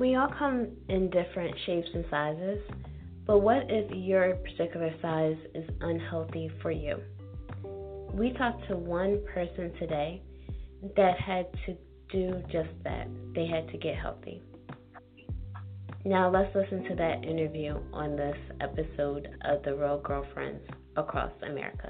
We all come in different shapes and sizes, but what if your particular size is unhealthy for you? We talked to one person today that had to do just that. They had to get healthy. Now let's listen to that interview on this episode of The Real Girlfriends Across America.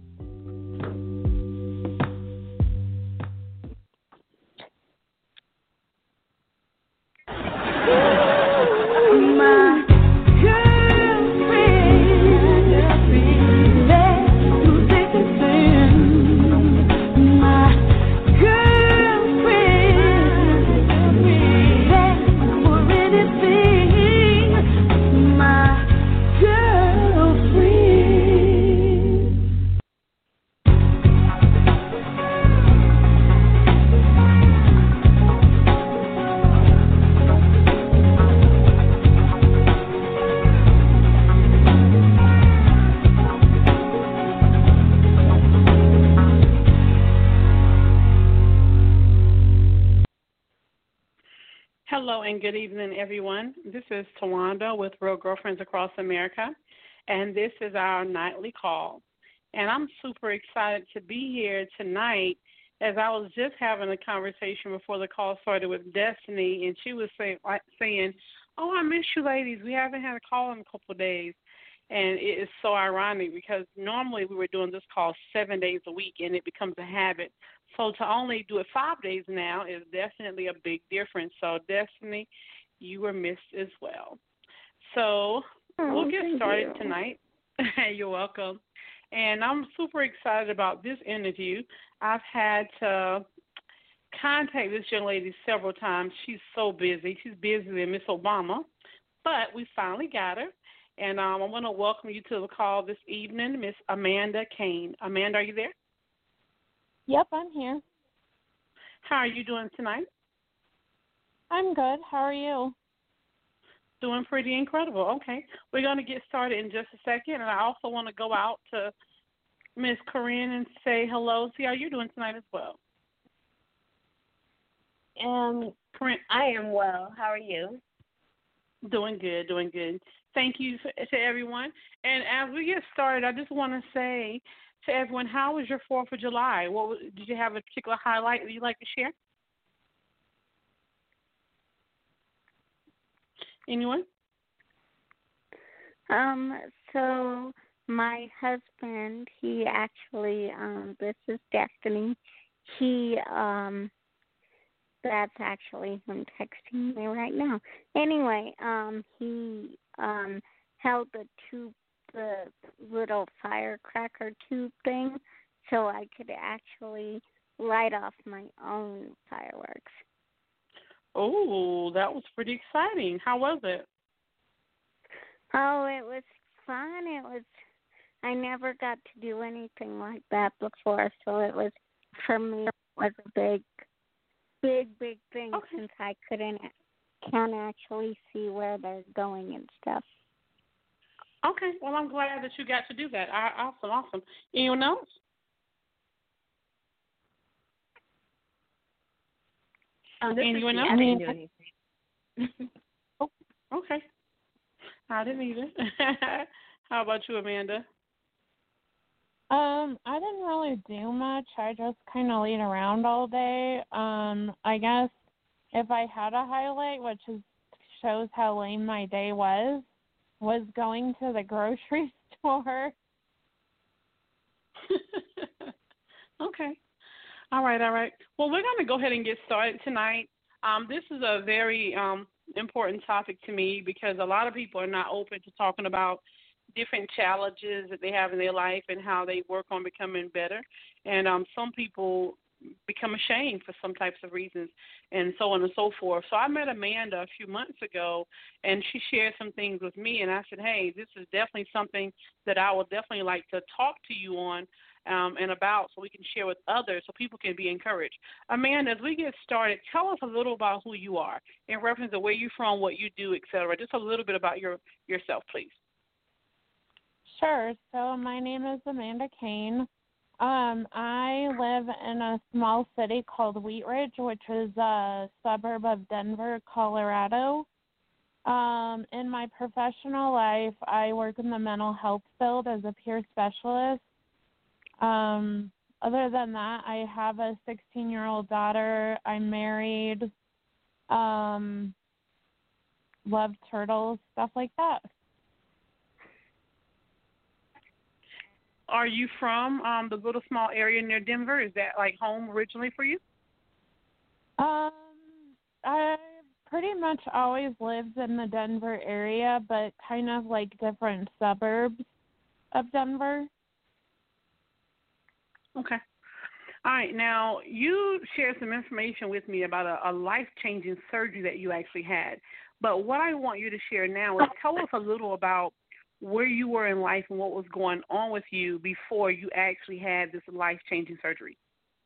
Hello and good evening, everyone. This is Tawanda with Real Girlfriends Across America, and this is our nightly call. And I'm super excited to be here tonight, as I was just having a conversation before the call started with Destiny, and she was saying, "Oh, I miss you ladies. We haven't had a call in a couple of days." And it is so ironic because normally we were doing this call 7 days a week, and it becomes a habit. So to only do it 5 days now is definitely a big difference. So, Destiny, you were missed as well. So we'll get started tonight. You're welcome. And I'm super excited about this interview. I've had to contact this young lady several times. She's so busy. She's busier than Miss Obama. But we finally got her. And I want to welcome you to the call this evening, Miss Amanda Kane. Amanda, are you there? Yep, I'm here. How are you doing tonight? I'm good. How are you? Doing pretty incredible. Okay. We're going to get started in just a second, and I also want to go out to Miss Corinne and say hello. See how you're doing tonight as well. Corinne, I am well. How are you? Doing good, doing good. Thank you to everyone. And as we get started, I just want to say to everyone, how was your 4th of July? Did you have a particular highlight that you'd like to share? Anyone? So my husband, he actually, this is Destiny. He, that's actually him texting me right now. Anyway, he, held the little firecracker tube thing so I could actually light off my own fireworks. Oh, that was pretty exciting. How was it? Oh, it was fun. I never got to do anything like that before, so it was, for me, it was a big thing since I can't actually see where they're going and stuff. Okay, well, I'm glad that you got to do that. Awesome. Anyone else? Anyone else? I didn't do anything. Oh, okay. I didn't either. How about you, Amanda? I didn't really do much. I just kind of laid around all day. I guess if I had a highlight, which shows how lame my day was going to the grocery store. Okay. All right. Well, we're going to go ahead and get started tonight. This is a very important topic to me because a lot of people are not open to talking about different challenges that they have in their life and how they work on becoming better. And some people become ashamed for some types of reasons and so on and so forth. So I met Amanda a few months ago, and she shared some things with me, and I said, hey, this is definitely something that I would definitely like to talk to you on and about so we can share with others so people can be encouraged. Amanda, as we get started, tell us a little about who you are in reference to where you're from, what you do, et cetera. Just a little bit about yourself, please. Sure. So my name is Amanda Kane. I live in a small city called Wheat Ridge, which is a suburb of Denver, Colorado. In my professional life, I work in the mental health field as a peer specialist. Other than that, I have a 16-year-old daughter. I'm married. Love turtles, stuff like that. Are you from the little small area near Denver? Is that like home originally for you? I pretty much always lived in the Denver area, but kind of like different suburbs of Denver. Okay. All right. Now, you shared some information with me about a life-changing surgery that you actually had. But what I want you to share now is tell us a little about where you were in life and what was going on with you before you actually had this life-changing surgery.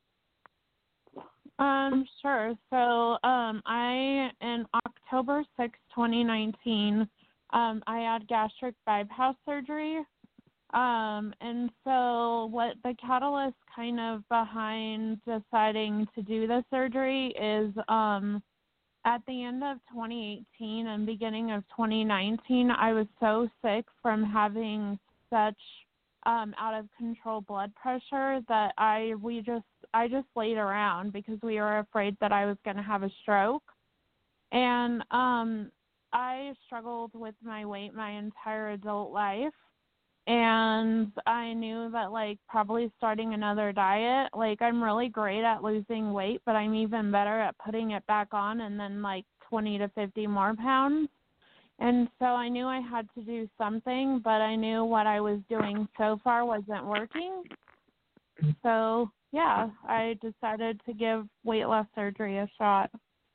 Sure. So, in October 6, 2019, I had gastric bypass surgery. And so what the catalyst kind of behind deciding to do the surgery is, at the end of 2018 and beginning of 2019, I was so sick from having such out of control blood pressure that I just laid around because we were afraid that I was going to have a stroke. And I struggled with my weight my entire adult life. And I knew that, like, probably starting another diet, like, I'm really great at losing weight, but I'm even better at putting it back on and then, like, 20 to 50 more pounds. And so I knew I had to do something, but I knew what I was doing so far wasn't working. So, yeah, I decided to give weight loss surgery a shot.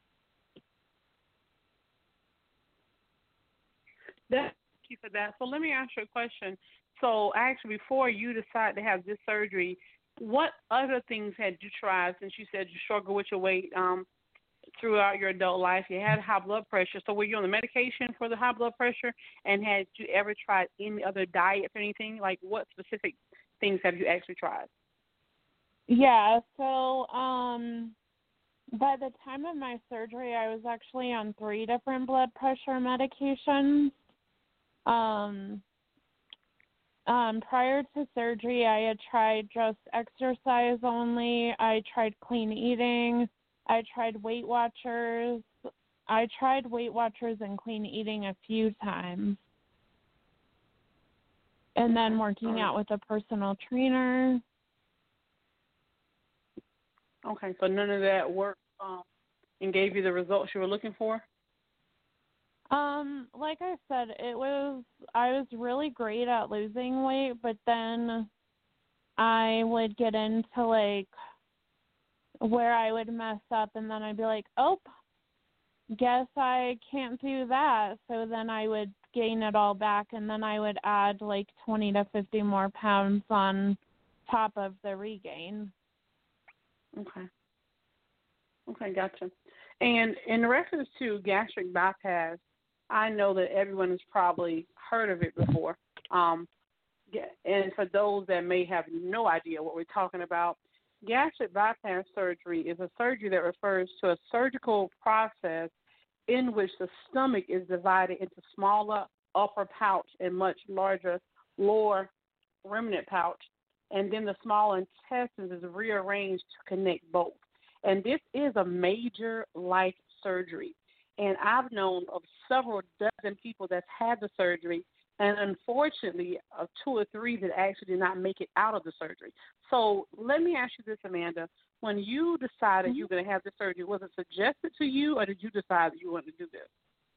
Thank you for that. So let me ask you a question. So actually, before you decided to have this surgery, what other things had you tried? Since you said you struggled with your weight throughout your adult life, you had high blood pressure. So were you on the medication for the high blood pressure? And had you ever tried any other diet or anything? Like, what specific things have you actually tried? Yeah, so by the time of my surgery, I was actually on 3 different blood pressure medications. Prior to surgery, I had tried just exercise only. I tried clean eating. I tried Weight Watchers. I tried Weight Watchers and clean eating a few times. And then working out with a personal trainer. Okay, so none of that worked and gave you the results you were looking for? Like I said, I was really great at losing weight, but then I would get into, like, where I would mess up, and then I'd be like, oh, guess I can't do that. So then I would gain it all back, and then I would add, like, 20 to 50 more pounds on top of the regain. Okay, gotcha. And in reference to gastric bypass, I know that everyone has probably heard of it before. And for those that may have no idea what we're talking about, gastric bypass surgery is a surgery that refers to a surgical process in which the stomach is divided into smaller upper pouch and much larger lower remnant pouch, and then the small intestines is rearranged to connect both. And this is a major life surgery. And I've known of several dozen people that's had the surgery, and unfortunately, 2 or 3 that actually did not make it out of the surgery. So let me ask you this, Amanda. When you decided you were going to have the surgery, was it suggested to you, or did you decide that you wanted to do this?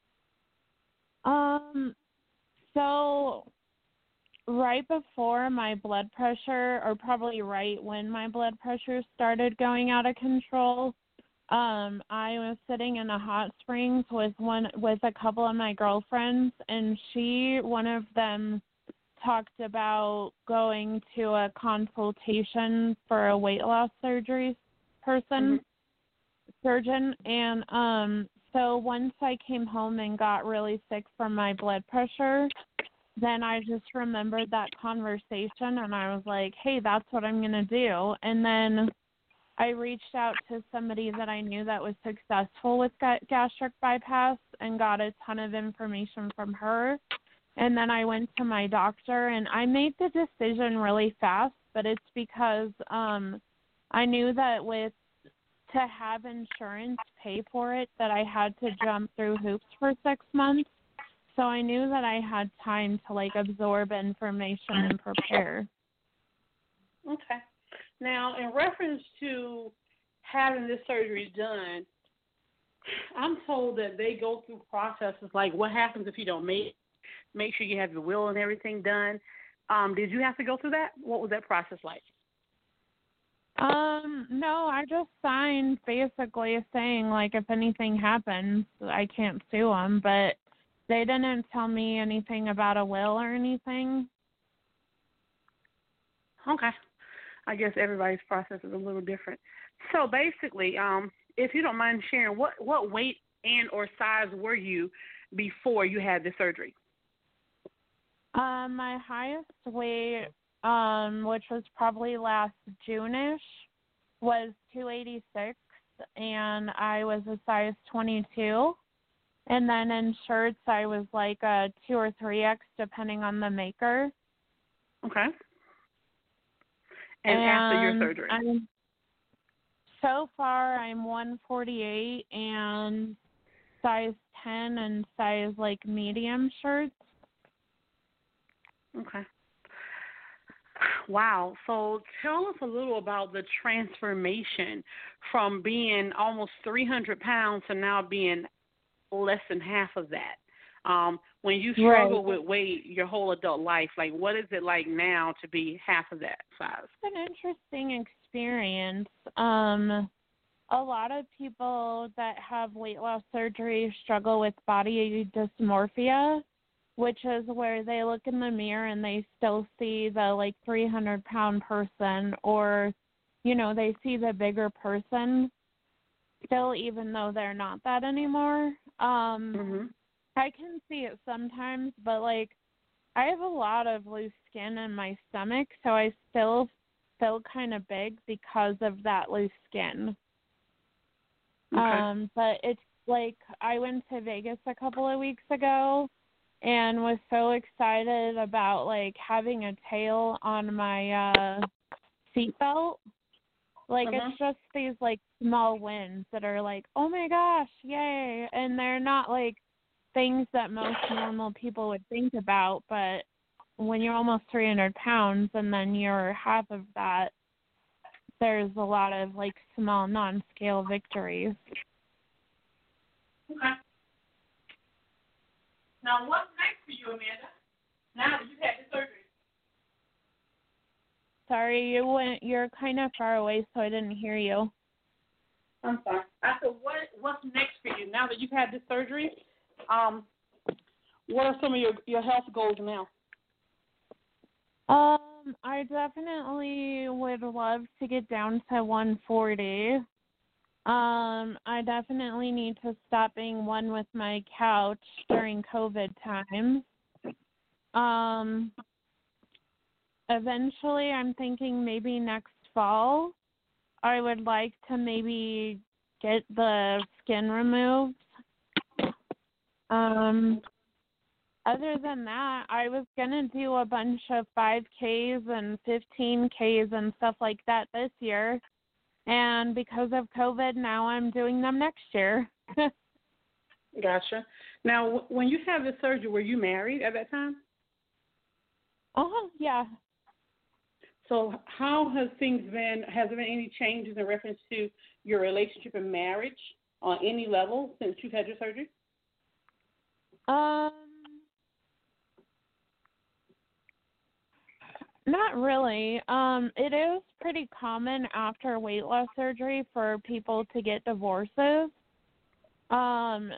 So right before my blood pressure, or probably right when my blood pressure started going out of control, I was sitting in a hot springs with a couple of my girlfriends, and one of them talked about going to a consultation for a weight loss surgery surgeon, and so once I came home and got really sick from my blood pressure, then I just remembered that conversation, and I was like, hey, that's what I'm going to do. And then I reached out to somebody that I knew that was successful with gastric bypass and got a ton of information from her. And then I went to my doctor, and I made the decision really fast, but it's because I knew that to have insurance pay for it, that I had to jump through hoops for 6 months. So I knew that I had time to, absorb information and prepare. Okay. Now, in reference to having this surgery done, I'm told that they go through processes like what happens if you don't make sure you have your will and everything done. Did you have to go through that? What was that process like? No, I just signed basically saying, if anything happens, I can't sue them, but they didn't tell me anything about a will or anything. Okay. I guess everybody's process is a little different. So basically, if you don't mind sharing, what weight and or size were you before you had the surgery? My highest weight, which was probably last June-ish, was 286, and I was a size 22. And then in shirts, I was a 2 or 3X, depending on the maker. Okay. And after your surgery? So far, I'm 148 and size 10 and size medium shirts. Okay. Wow. So tell us a little about the transformation from being almost 300 pounds to now being less than half of that. When you struggle with weight your whole adult life, what is it like now to be half of that size? It's an interesting experience. A lot of people that have weight loss surgery struggle with body dysmorphia, which is where they look in the mirror and they still see the 300-pound person, or, they see the bigger person still, even though they're not that anymore. I can see it sometimes, but I have a lot of loose skin in my stomach, so I still feel kind of big because of that loose skin. Okay. But it's I went to Vegas a couple of weeks ago and was so excited about having a tail on my seatbelt. It's just these small wins that are oh my gosh, yay, and they're not things that most normal people would think about, but when you're almost 300 pounds and then you're half of that, there's a lot of small non-scale victories. Okay. Now, what's next for you, Amanda? Now that you've had the surgery. Sorry, you're kind of far away, so I didn't hear you. I'm sorry. I said, what's next for you now that you've had this surgery? What are some of your health goals now? I definitely would love to get down to 140. I definitely need to stop being one with my couch during COVID times. Eventually, I'm thinking maybe next fall, I would like to maybe get the skin removed. Other than that, I was going to do a bunch of 5Ks and 15Ks and stuff like that this year. And because of COVID, now I'm doing them next year. Gotcha. Now, when you had the surgery, were you married at that time? Yeah. So how has things been? Has there been any changes in reference to your relationship and marriage on any level since you've had your surgery? Not really. It is pretty common after weight loss surgery for people to get divorces. I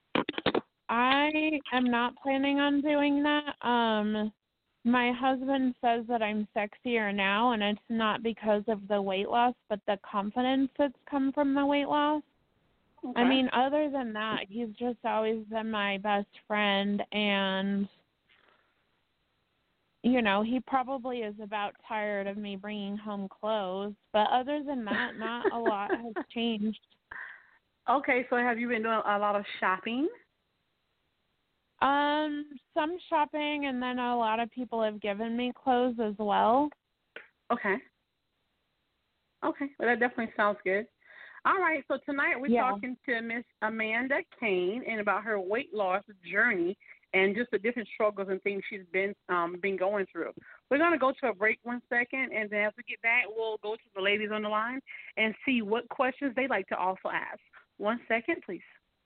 am not planning on doing that. My husband says that I'm sexier now, and it's not because of the weight loss, but the confidence that's come from the weight loss. Okay. I mean, other than that, he's just always been my best friend, and he probably is about tired of me bringing home clothes. But other than that, not a lot has changed. Okay, so have you been doing a lot of shopping? Some shopping, and then a lot of people have given me clothes as well. Okay. Okay, well, that definitely sounds good. All right, so tonight we're talking to Miss Amanda Kane and about her weight loss journey and just the different struggles and things she's been going through. We're going to go to a break 1 second, and then as we get back, we'll go to the ladies on the line and see what questions they like to also ask. 1 second, please.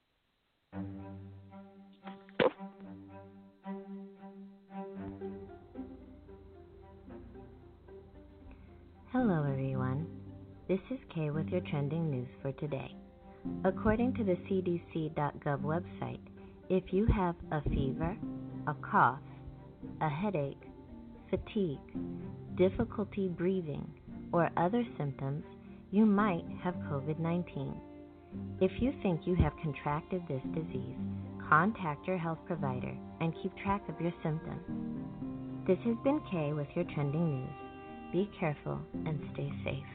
Hello, everyone. This is Kay with your trending news for today. According to the CDC.gov website, if you have a fever, a cough, a headache, fatigue, difficulty breathing, or other symptoms, you might have COVID-19. If you think you have contracted this disease, contact your health provider and keep track of your symptoms. This has been Kay with your trending news. Be careful and stay safe.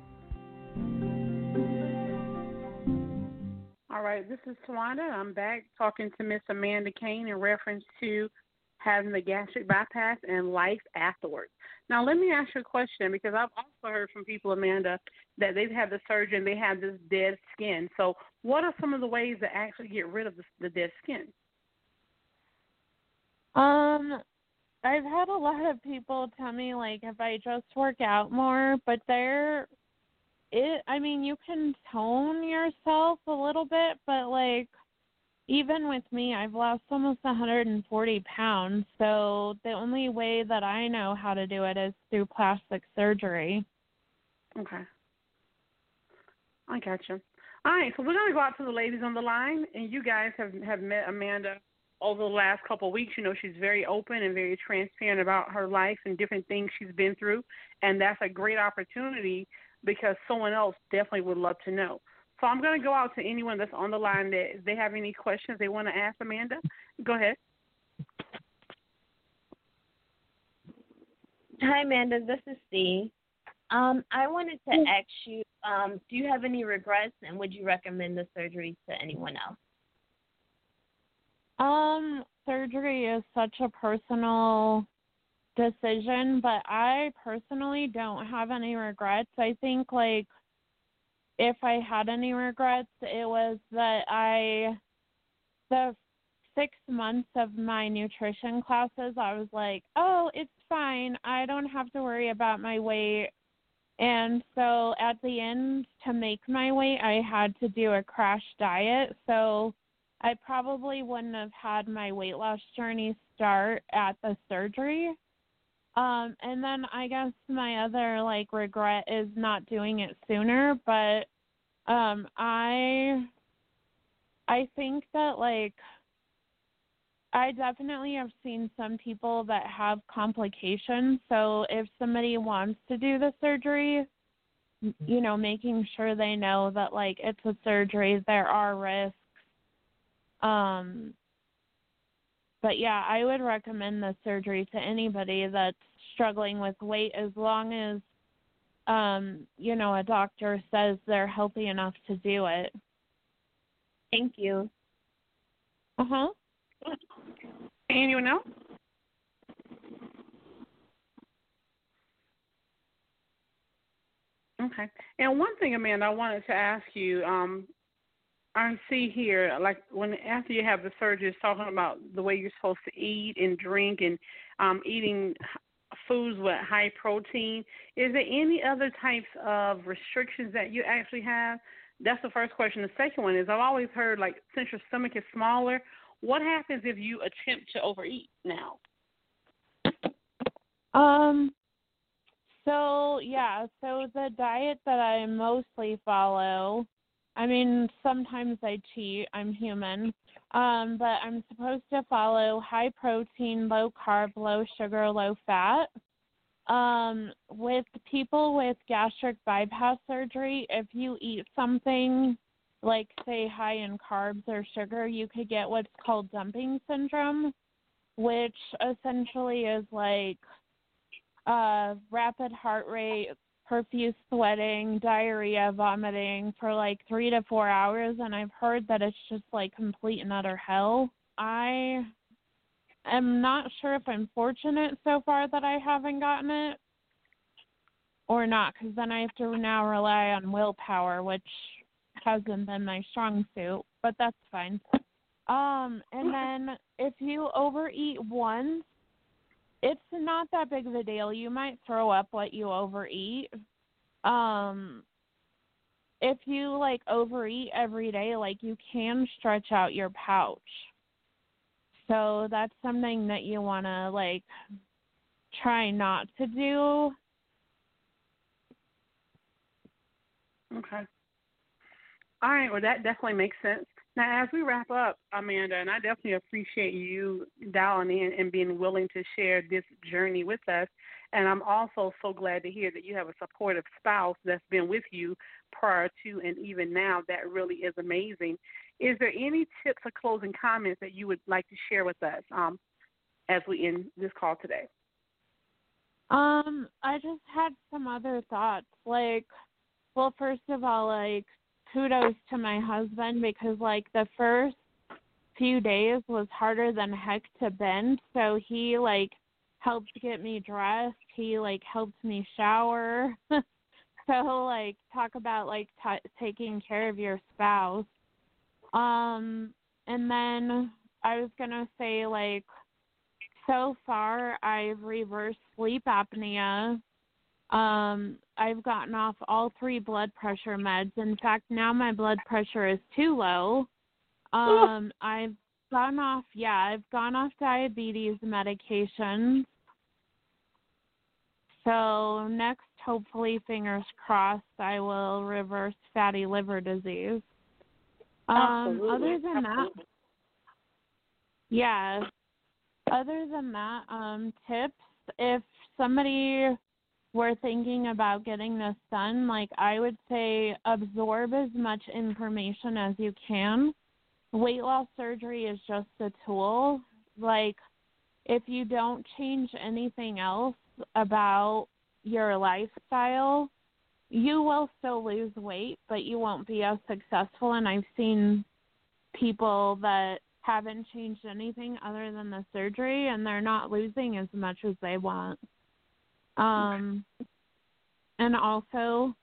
All right, this is Tawanda. I'm back talking to Miss Amanda Kane in reference to having the gastric bypass and life afterwards. Now, let me ask you a question, because I've also heard from people, Amanda, that they've had the surgery and they have this dead skin. So what are some of the ways to actually get rid of the dead skin? I've had a lot of people tell me, like, if I just work out more, but you can tone yourself a little bit, but, like, even with me, I've lost almost 140 pounds, so the only way that I know how to do it is through plastic surgery. Okay. I gotcha. All right, so we're going to go out to the ladies on the line, and you guys have met Amanda over the last couple of weeks. She's very open and very transparent about her life and different things she's been through, and that's a great opportunity because someone else definitely would love to know. So I'm going to go out to anyone that's on the line that if they have any questions they want to ask Amanda. Go ahead. Hi, Amanda. This is Steve. I wanted to ask you, do you have any regrets, and would you recommend the surgery to anyone else? Surgery is such a personal decision, but I personally don't have any regrets. I think, like, if I had any regrets, it was that the 6 months of my nutrition classes, I was like, oh, it's fine. I don't have to worry about my weight. And so at the end, to make my weight, I had to do a crash diet. So I probably wouldn't have had my weight loss journey start at the surgery. And then I guess my other, like, regret is not doing it sooner. But I think that, like, I definitely have seen some people that have complications. So if somebody wants to do the surgery, making sure they know that, like, it's a surgery, there are risks. But yeah, I would recommend the surgery to anybody that's struggling with weight, as long as, a doctor says they're healthy enough to do it. Thank you. Uh-huh. Anyone else? Okay. And one thing, Amanda, I wanted to ask you, I see here, like, after you have the surgery, it's talking about the way you're supposed to eat and drink and eating foods with high protein. Is there any other types of restrictions that you actually have? That's the first question. The second one is, I've always heard, like, since your stomach is smaller, what happens if you attempt to overeat now? So the diet that I mostly follow, sometimes I cheat, I'm human, but I'm supposed to follow high protein, low carb, low sugar, low fat. With people with gastric bypass surgery, if you eat something like, say, high in carbs or sugar, you could get what's called dumping syndrome. which essentially is like rapid heart rate, profuse sweating, diarrhea, vomiting for like 3 to 4 hours, and I've heard that it's just like complete and utter hell. I am not sure if I'm fortunate so far that I haven't gotten it or not, because then I have to now rely on willpower, which hasn't been my strong suit, but that's fine. And then if you overeat once, it's not that big of a deal. You might throw up what you overeat. If you like overeat every day, like you can stretch out your pouch. So that's something that you want to like try not to do. Okay. All right. Well, that definitely makes sense. Now, as we wrap up, Amanda, and I definitely appreciate you dialing in and being willing to share this journey with us. And I'm also so glad to hear that you have a supportive spouse that's been with you prior to and even now. That really is amazing. Is there any tips or closing comments that you would like to share with us as we end this call today? I just had some other thoughts. Like, well, first of all, like, kudos to my husband, because like the first few days was harder than heck to bend. So he like helped get me dressed. He like helped me shower. So like talk about like taking care of your spouse. And then I was gonna say like so far I've reversed sleep apnea. I've gotten off all 3 blood pressure meds. In fact, now my blood pressure is too low. I've gone off diabetes medication. So next, hopefully, fingers crossed, I will reverse fatty liver disease. Absolutely. Other than that, tips, if somebody were thinking about getting this done, like I would say absorb as much information as you can. Weight loss surgery is just a tool. Like if you don't change anything else about your lifestyle, you will still lose weight, but you won't be as successful. And I've seen people that haven't changed anything other than the surgery, and they're not losing as much as they want. And also,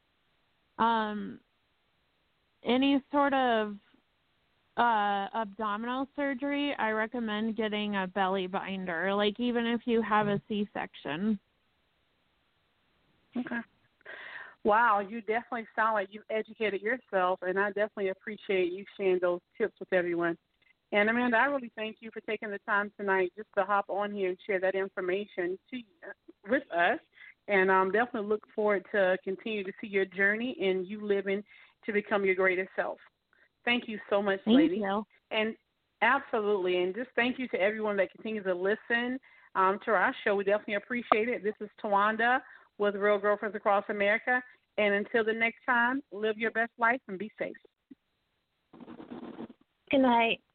any sort of abdominal surgery, I recommend getting a belly binder, like even if you have a C-section. Okay. Wow, you definitely sound like you've educated yourself, and I definitely appreciate you sharing those tips with everyone. And Amanda, I really thank you for taking the time tonight just to hop on here and share that information with us. And definitely look forward to continue to see your journey and you living to become your greatest self. Thank you so much, lady. Thank you. And absolutely. And just thank you to everyone that continues to listen to our show. We definitely appreciate it. This is Tawanda with Real Girlfriends Across America. And until the next time, live your best life and be safe. Good night.